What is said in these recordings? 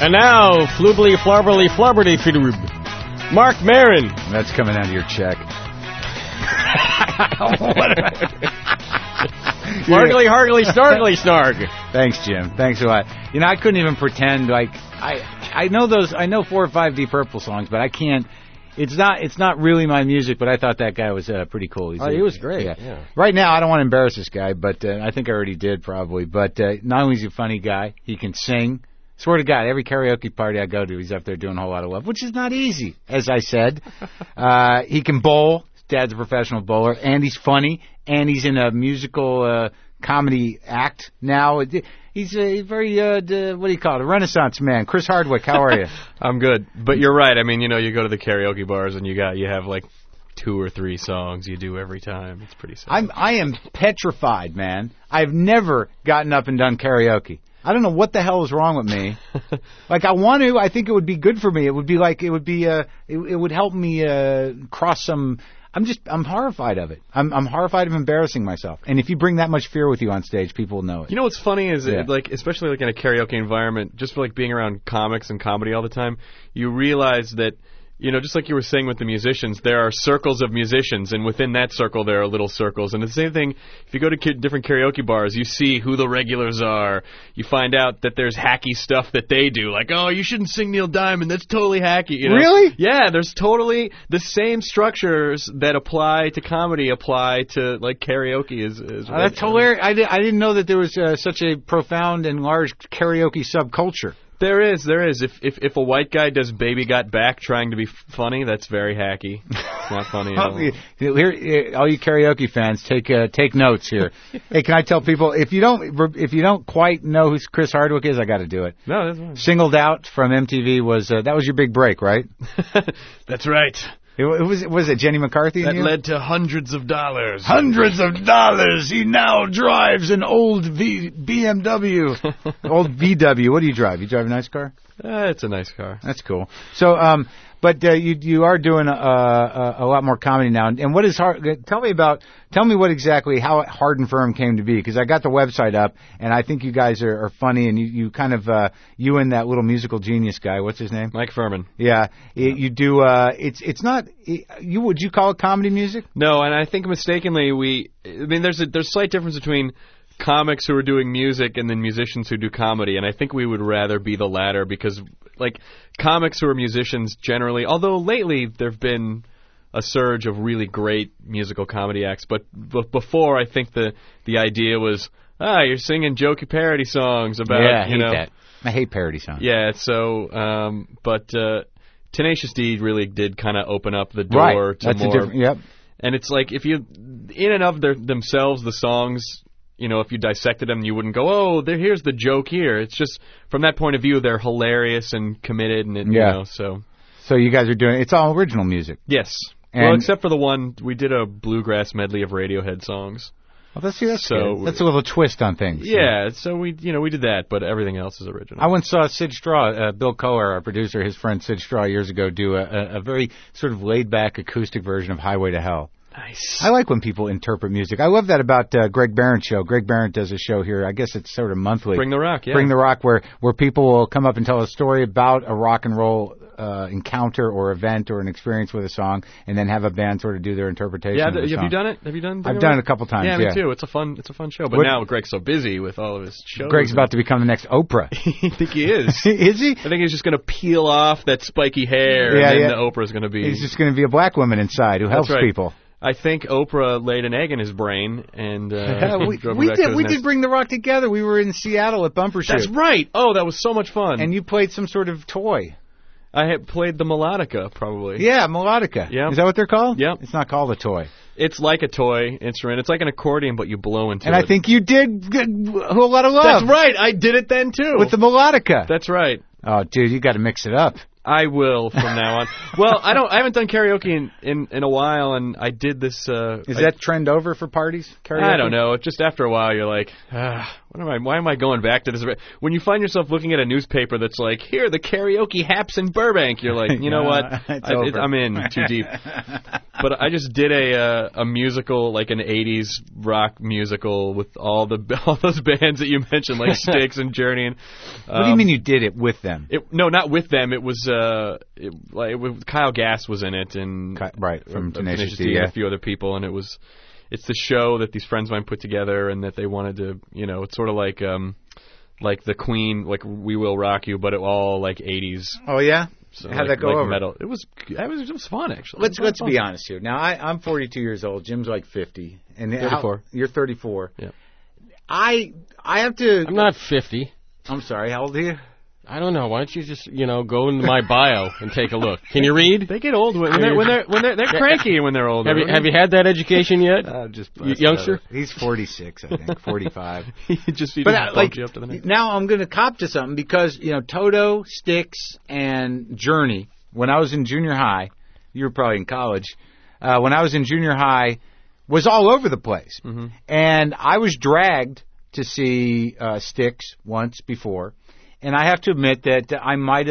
And now, flubly, flubberly, flubberty, flub. Mark Maron. That's coming out of your check. Margly, hargly, snargly, snarg. Thanks, Jim. Thanks a lot. You know, I couldn't even pretend like I know 4 or 5 Deep Purple songs, but I can't. It's not really my music, but I thought that guy was pretty cool. He was great. Yeah. Right now, I don't want to embarrass this guy, but I think I already did probably. But not only is he a funny guy, he can sing. Swear to God, every karaoke party I go to, he's up there doing a whole lot of love, which is not easy, as I said. He can bowl. His dad's a professional bowler, and he's funny, and he's in a musical comedy act now. He's a very, what do you call it, a Renaissance man. Chris Hardwick, how are you? I'm good. But you're right. I mean, you go to the karaoke bars and you have like 2 or 3 songs you do every time. It's pretty sad. I am petrified, man. I've never gotten up and done karaoke. I don't know what the hell is wrong with me. Like, I want to. I think it would be good for me. It would be like, it would help me cross some. I'm horrified of it. I'm horrified of embarrassing myself. And if you bring that much fear with you on stage, people will know it. You know what's funny is, especially like in a karaoke environment, just for like being around comics and comedy all the time, you realize that, just like you were saying with the musicians, there are circles of musicians, and within that circle there are little circles. And the same thing, if you go to different karaoke bars, you see who the regulars are. You find out that there's hacky stuff that they do, like, oh, you shouldn't sing Neil Diamond, that's totally hacky. Really? Yeah, there's totally the same structures that apply to comedy apply to, like, karaoke. That's hilarious. I didn't know that there was such a profound and large karaoke subculture. There is. If a white guy does "Baby Got Back" trying to be funny, that's very hacky. It's not funny at all. Here, all you karaoke fans, take notes here. Hey, can I tell people if you don't quite know who Chris Hardwick is, I got to do it. No, that's fine. Singled Out from MTV was your big break, right? That's right. Was it Jenny McCarthy? That led to hundreds of dollars. Hundreds of dollars. He now drives an old BMW. Old VW. What do you drive? You drive a nice car? It's a nice car. That's cool. So, but you are doing a lot more comedy now. And what is hard? Tell me what exactly how Hard and Firm came to be, because I got the website up and I think you guys are funny, and you kind of you and that little musical genius guy. What's his name? Mike Furman. Yeah, you do. It's not. Would you call it comedy music? No, and I think mistakenly there's a slight difference between comics who are doing music and then musicians who do comedy, and I think we would rather be the latter, because like comics who are musicians generally, although lately there've been a surge of really great musical comedy acts, but before I think the idea was, you're singing jokey parody songs about, I hate that. I hate parody songs. Yeah, so but Tenacious D really did kind of open up the door to That's more. A different, yep. And it's like, if you in and of themselves, the songs, if you dissected them, you wouldn't go, oh, here's the joke here. It's just, from that point of view, they're hilarious and committed, and so. So you guys are doing, it's all original music. Yes. Well, except for the one, we did a bluegrass medley of Radiohead songs. Well, that's good. That's a little twist on things. Yeah, so we did that, but everything else is original. I once saw Sid Straw, Bill Coher, our producer, his friend Sid Straw years ago, do a very sort of laid-back acoustic version of Highway to Hell. Nice. I like when people interpret music. I love that about Greg Barron's show. Greg Barron does a show here. I guess it's sort of monthly. Bring the Rock, yeah. Bring the Rock, where people will come up and tell a story about a rock and roll encounter or event or an experience with a song, and then have a band sort of do their interpretation of the song. Have you done it? Have you done? I've done it a couple times. Yeah, me too. It's a fun show. But now Greg's so busy with all of his shows. Greg's about to become the next Oprah. I think he is. Is he? I think he's just going to peel off that spiky hair, and then the Oprah's going to be. He's just going to be a black woman inside who helps people. I think Oprah laid an egg in his brain, and we did Bring the Rock together. We were in Seattle at Bumper Shoot. That's right. Oh, that was so much fun. And you played some sort of toy. I had played the melodica, probably. Yeah, melodica. Yeah. Is that what they're called? Yeah. It's not called a toy. It's like a toy instrument. It's like an accordion, but you blow into it. And I think you did a whole lot of love. That's right. I did it then, too. With the melodica. That's right. Oh, dude, you got to mix it up. I will from now on. Well, I haven't done karaoke in a while, and I did this. Is that trend over for parties? Karaoke? I don't know. Just after a while, you're like, Why am I going back to this? When you find yourself looking at a newspaper that's like, here, the karaoke haps in Burbank, you're like, you know what? I'm in too deep. But I just did a musical, like an 80s rock musical with all those bands that you mentioned, like Styx and Journey. And, what do you mean you did it with them? No, not with them. It was Kyle Gass was in it, and from Tenacious D, and a few other people, and it's the show that these friends of mine put together, and that they wanted to, it's sort of like the Queen, like We Will Rock You, but it all like 80s. Oh yeah. So how'd that go over? Metal. It was fun, actually. Let's be honest here. Now I'm 42 years old. Jim's like 50, and 34. You're 34. Yeah. I have to. I'm not 50. I'm sorry. How old are you? I don't know. Why don't you just, go into my bio and take a look? Can you read? They get old when they're cranky when they're older. Have you had that education yet, just youngster? He's 46, I think, 45. He just you up to the next. Now I'm going to cop to something because Toto, Styx, and Journey. When I was in junior high, you were probably in college. When I was in junior high, was all over the place, and I was dragged to see Styx once before. And I have to admit that I might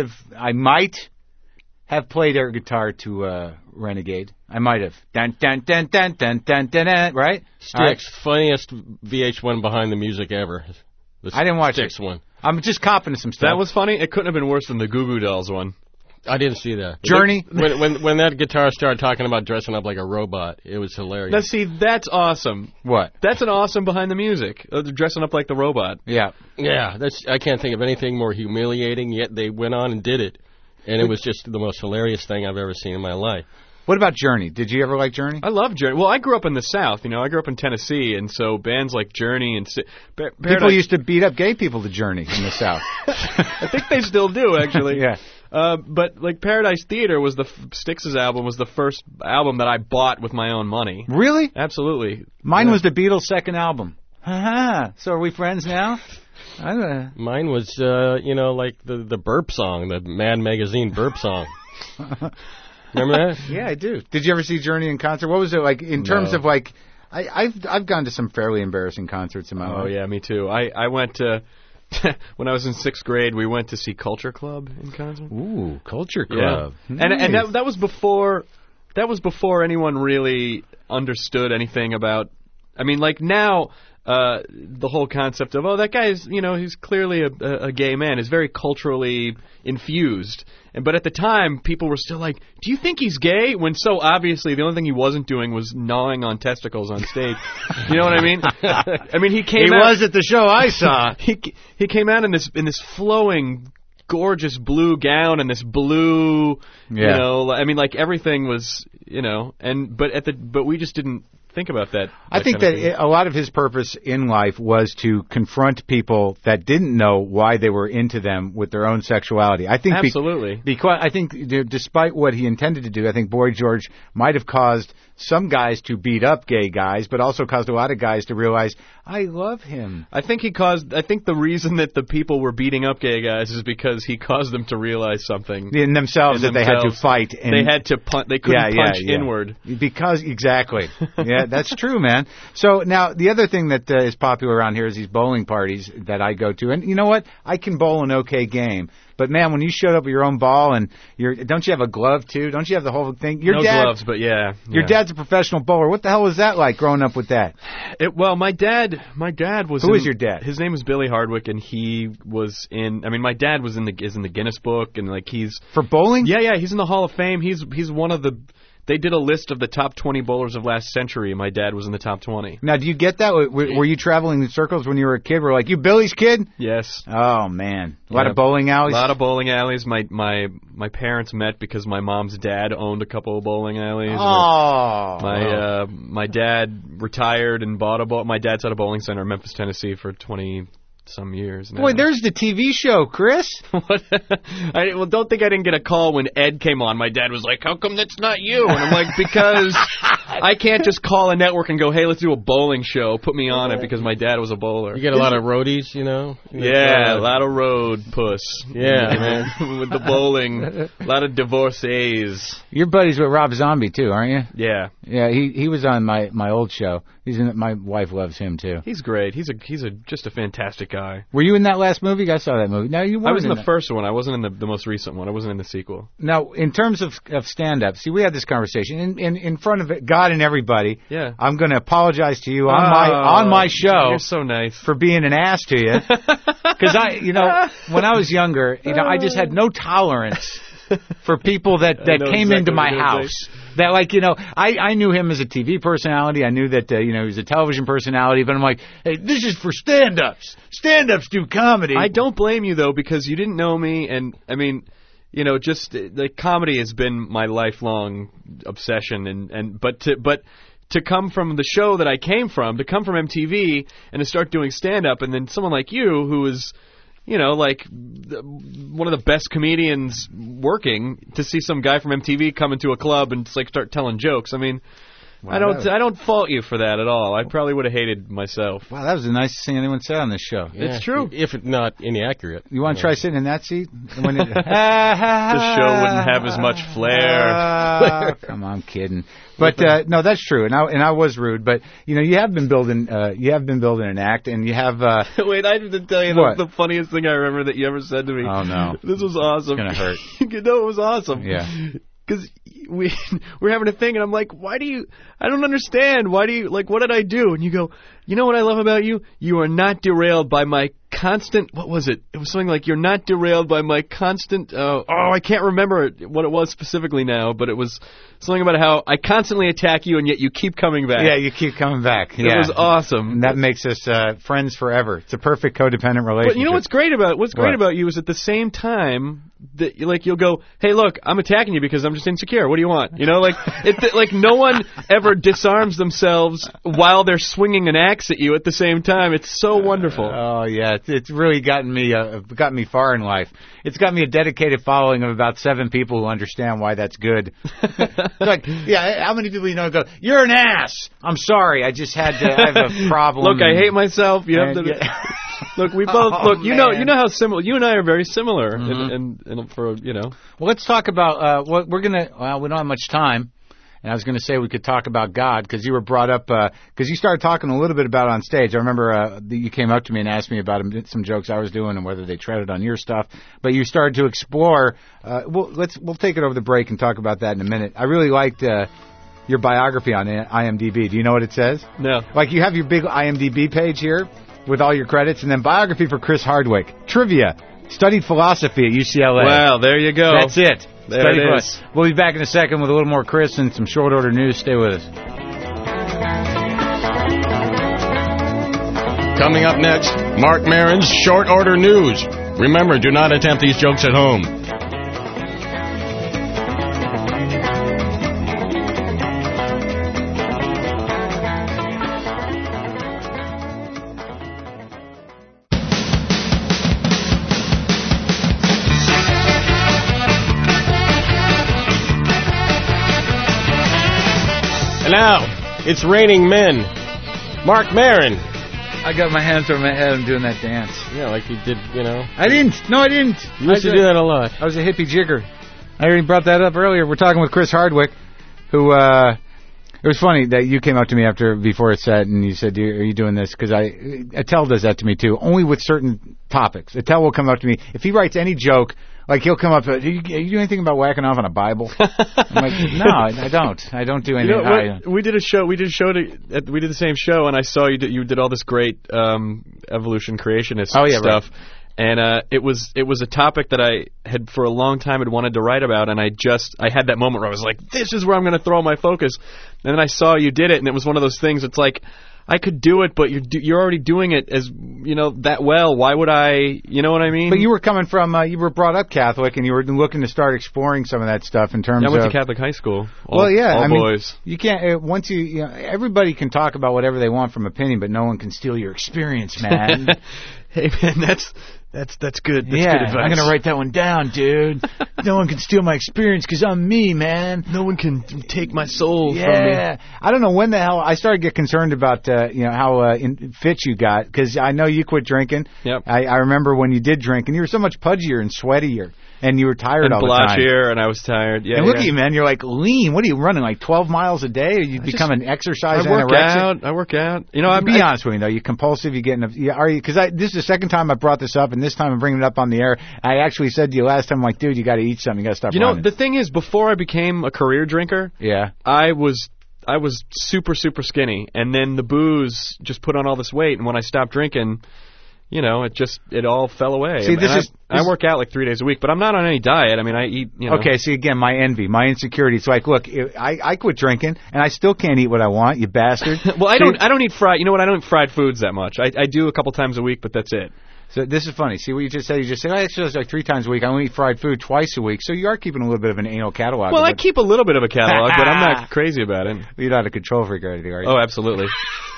have played air guitar to Renegade. I might have. Dun dun dun dun dun dun dun, dun right? Styx, funniest VH1 behind the music ever. I didn't watch Styx it. one. I'm just copping to some stuff. That was funny. It couldn't have been worse than the Goo Goo Dolls one. I didn't see that. Journey? When that guitarist started talking about dressing up like a robot, it was hilarious. Now, see, that's awesome. What? That's an awesome behind the music. Dressing up like the robot. Yeah. Yeah, I can't think of anything more humiliating, yet they went on and did it. And it was just the most hilarious thing I've ever seen in my life. What about Journey? Did you ever like Journey? I love Journey. Well, I grew up in the South. I grew up in Tennessee, and so bands like Journey and people used to beat up gay people to Journey in the South. I think they still do, actually. Yeah. But like Paradise Theater was Styx's album was the first album that I bought with my own money. Really? Absolutely. Mine was the Beatles' second album. So are we friends now? Mine was, like the burp song, the Mad Magazine burp song. Remember that? Yeah, I do. Did you ever see Journey in concert? What was it like in terms of like? I've gone to some fairly embarrassing concerts in my life. Oh yeah, me too. I went to. When I was in 6th grade, we went to see Culture Club in concert. Ooh, Culture Club. Yeah. Nice. And that was before anyone really understood anything about. I mean, like now, the whole concept of that guy is he's clearly a gay man is very culturally infused. But at the time, people were still like, "Do you think he's gay?" When so obviously the only thing he wasn't doing was gnawing on testicles on stage. You know what I mean? I mean, he was at the show I saw. He came out in this flowing, gorgeous blue gown and this blue. I mean, like everything was but we just didn't think about that. I think that a lot of his purpose in life was to confront people that didn't know why they were into them with their own sexuality. I think absolutely because I think despite what he intended to do, I think Boy George might have caused some guys to beat up gay guys, but also caused a lot of guys to realize I love him. I think the reason that the people were beating up gay guys is because he caused them to realize something in themselves that they had to fight. And they had to they couldn't punch inward. Because exactly. Yeah, that's true, man. So now the other thing that is popular around here is these bowling parties that I go to. And you know what? I can bowl an okay game. But man, when you showed up with your own ball and don't you have a glove too? Don't you have the whole thing? No gloves, but yeah. Your dad's a professional bowler. What the hell was that like growing up with that? My dad was. Who is your dad? His name was Billy Hardwick, and he was in. I mean, my dad was in the Guinness Book, and like he's for bowling. Yeah, he's in the Hall of Fame. He's one of the. They did a list of the top 20 bowlers of last century, and my dad was in the top 20. Now, do you get that? Were you traveling in circles when you were a kid? Were like, you Billy's kid? Yes. Oh, man. A lot of bowling alleys? A lot of bowling alleys. My parents met because my mom's dad owned a couple of bowling alleys. Oh. My dad retired and bought my dad's had a bowling center in Memphis, Tennessee for 20-some years now. Boy, there's the TV show, Chris. What? Don't think I didn't get a call when Ed came on. My dad was like, "How come that's not you?" And I'm like, "Because I can't just call a network and go, hey, let's do a bowling show. Put me on it because my dad was a bowler. You get a lot of roadies, you know? Yeah, a lot of road puss. Yeah, man. With the bowling. A lot of divorcees. You're buddies with Rob Zombie, too, aren't you? Yeah. Yeah, he was on my old show. My wife loves him, too. He's great. He's just a fantastic guy. Were you in that last movie? I saw that movie. No, you weren't. I was in the first one. I wasn't in the most recent one. I wasn't in the sequel. Now, in terms of stand-up, see, we had this conversation in front of God and everybody. Yeah. I'm going to apologize to you on my show. You're so nice. For being an ass to you. Because when I was younger, I just had no tolerance for people that came into my house. That, I knew him as a TV personality. I knew that, he was a television personality. But I'm like, hey, this is for stand-ups. Stand-ups do comedy. I don't blame you, though, because you didn't know me. And, I mean, just the comedy has been my lifelong obsession. But to come from the show that I came from, to come from MTV and to start doing stand-up, and then someone like you who is, one of the best comedians working, to see some guy from MTV come into a club and start telling jokes. I mean, wow, I don't fault you for that at all. I probably would have hated myself. Wow, that was the nicest thing anyone said on this show. Yeah, it's true. If not inaccurate. You want to try sitting in that seat? The show wouldn't have as much flair. Come on, I'm kidding. But no, that's true, and I was rude. But you have been building an act, and you have. Wait, I have to tell you the funniest thing I remember that you ever said to me. Oh no, this was awesome. It's gonna hurt. No, it was awesome. Yeah. Because we're having a thing, and I'm like, I don't understand. Why do you, what did I do? And you go, you know what I love about you? You are not derailed by my constant, what was it? It was something like, you're not derailed by my constant, I can't remember what it was specifically now, but it was something about how I constantly attack you, and yet you keep coming back. Yeah, you keep coming back. Yeah. It was awesome. And that makes us friends forever. It's a perfect codependent relationship. But you know what's great about you is at the same time that you'll go, hey, look, I'm attacking you because I'm just insecure. What do you want? No one ever disarms themselves while they're swinging an axe at you at the same time. It's so wonderful. Oh yeah, it's really gotten me far in life. It's got me a dedicated following of about 7 people who understand why that's good. How many people go, you're an ass. I'm sorry, I have a problem. Look, I hate myself. You have to. Yeah. Look, we both you know how similar. You and I are very similar. Well, let's talk about what we're gonna. Well, we don't have much time. And I was going to say we could talk about God because you were brought up because you started talking a little bit about it on stage. I remember you came up to me and asked me about some jokes I was doing and whether they treaded on your stuff. But you started to explore. We'll take it over the break and talk about that in a minute. I really liked your biography on IMDb. Do you know what it says? No. You have your big IMDb page here with all your credits, and then biography for Chris Hardwick. Trivia. Studied philosophy at UCLA. Wow, there you go. That's it. There it is. We'll be back in a second with a little more Chris and some short order news. Stay with us. Coming up next, Marc Maron's short order news. Remember, do not attempt these jokes at home. And now, it's raining men. Marc Maron. I got my hands over my head. I'm doing that dance. Yeah, like you did, I didn't. No, I didn't. You used to do that a lot. I was a hippie jigger. I already brought that up earlier. We're talking with Chris Hardwick, who, it was funny that you came up to me before it set and you said, are you doing this? Because Attell does that to me too, only with certain topics. Attell will come up to me. If he writes any joke, he'll come up to, are you doing anything about whacking off on a Bible? I'm like, no, I don't. I don't do anything. We did a show. We did the same show, and I saw you did all this great evolution creationist stuff. Right. And it was a topic that I had for a long time had wanted to write about, and I had that moment where I was like, this is where I'm going to throw my focus. And then I saw you did it, and it was one of those things. It's like, I could do it, but you're already doing it as that well. Why would I? You know what I mean? But you were coming from you were brought up Catholic, and you were looking to start exploring some of that stuff in terms of. I went to Catholic high school. All boys. You can't once everybody can talk about whatever they want from opinion, but no one can steal your experience, man. Hey man, that's good. That's good advice. I'm gonna write that one down, dude. No one can steal my experience because I'm me, man. No one can take my soul from me. Yeah, I don't know when the hell I started to get concerned about how fit you got, because I know you quit drinking. Yep. I remember when you did drink, and you were so much pudgier and sweatier, and you were tired And all the time. blotchier, and I was tired. Yeah. And look at you, man. You're like lean. What are you running? Like 12 miles a day? Or you become an exercise anorexic? I work out. You know, Be honest with me though. You compulsive? You getting? Are you? Because this is the second time I brought this up, and this time I'm bringing it up on the air. I actually said to you last time, like, dude, you got to eat something. You got to stop. You know, running. the thing is, before I became a career drinker, yeah, I was super skinny, and then the booze just put on all this weight, and when I stopped drinking, you know, it all fell away. See, I work out like 3 days a week, but I'm not on any diet. I mean, I eat, you know. Okay, see, again, my envy, my insecurity. It's like, look, I quit drinking, and I still can't eat what I want, you bastard. Well, I don't eat fried. You know what? I don't eat fried foods that much. I do a couple times a week, but that's it. So this is funny. See what you just said? You just said, I exercise like 3 times a week. I only eat fried food twice a week. So you are keeping a little bit of an anal catalog. Well, I keep a little bit of a catalog, but I'm not crazy about it. You're not a control freak or anything, are you? Oh, absolutely.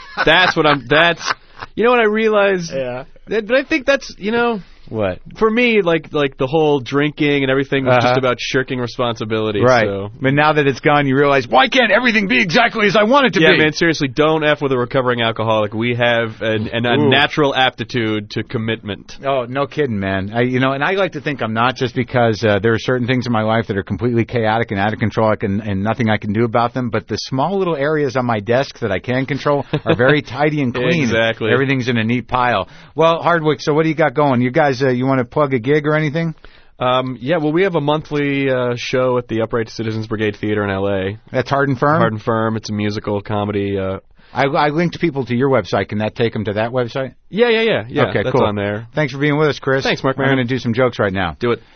You know what I realized? Yeah. But I think that's, you know... What? For me, like the whole drinking and everything was just about shirking responsibility. Right. So. But now that it's gone, you realize, why can't everything be exactly as I want it to be? Yeah, man, seriously, don't F with a recovering alcoholic. We have a natural aptitude to commitment. Oh, no kidding, man. And I like to think I'm not, just because there are certain things in my life that are completely chaotic and out of control, and nothing I can do about them. But the small little areas on my desk that I can control are very tidy and clean. Exactly. Everything's in a neat pile. Well, Hardwick, so what do you got going? You guys, you want to plug a gig or anything? Yeah, well, we have a monthly show at the Upright Citizens Brigade Theater in L.A. That's Hard and Firm? Hard and Firm. It's a musical comedy. I linked people to your website. Can that take them to that website? Yeah. Okay, that's cool. on there. Thanks for being with us, Chris. Thanks, Mark We're Maron. going to do some jokes right now. Do it.